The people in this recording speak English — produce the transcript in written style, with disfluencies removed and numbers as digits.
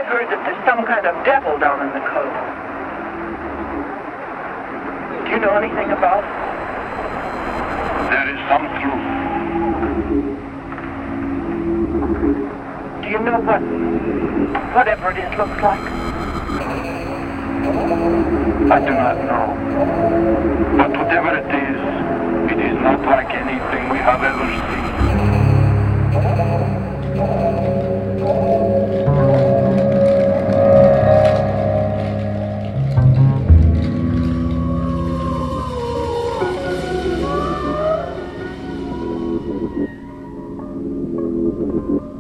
heard that there's some kind of devil down in the cove. Do you know anything about it? There is some truth. Do you know whatever it is looks like? I do not know. But whatever it is not like anything we have ever seen.